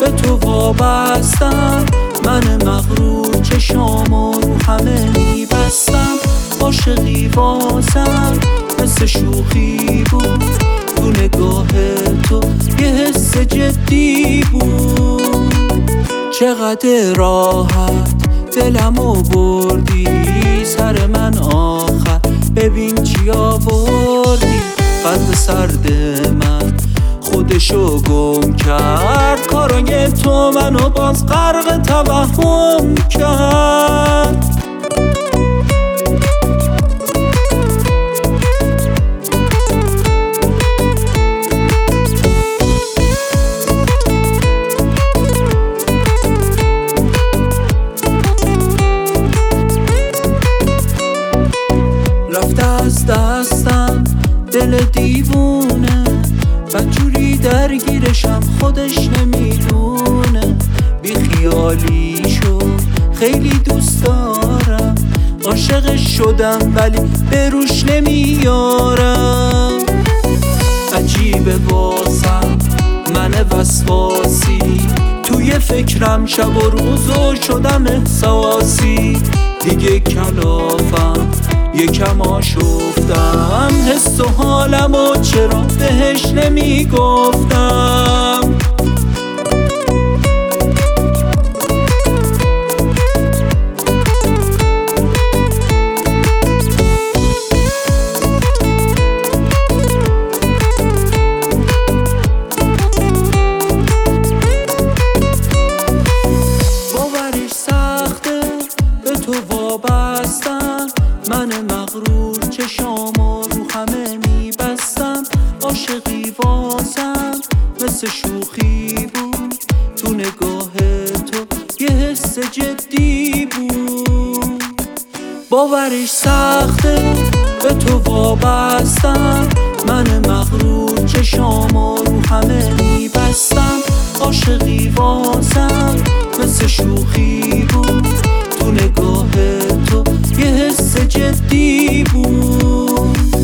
به تو وابستم، من مغرور چشامو رو همه میبستم. عاشقی واسم مثل شوخی بود، تو نگاه تو یه حس جدی بود. چقدر راحت دلمو بردی سر من آخر، ببین چی آوردی. قلب سرد من خودشو گم کرد، کارای تو منو باز غرق توهم کرد. رفته از دستم دل دیوونه، بدجوری درگیرشم خودش نمیدونه. بی خیالی شد خیلی دوست دارم، عاشقش شدم ولی به روش نمیارم. عجیبه واسم من وسواسی، توی فکرم شب و روزو شدم احساسی. دیگه کلافم یکم آشفتم، حس و حالمو چرا بهش نمیگفتم. باورش سخته به تو وابستم، من مغرور چشامو رو همه میبستم. عاشقی واسم مثل شوخی بود، تو نگاه تو یه حس جدی بود. باورش سخته به تو وابستم، من مغرور چشامو رو همه میبستم. عاشقی واسم مثل شوخی بود، تو نگاه تو یه حس جدی بود.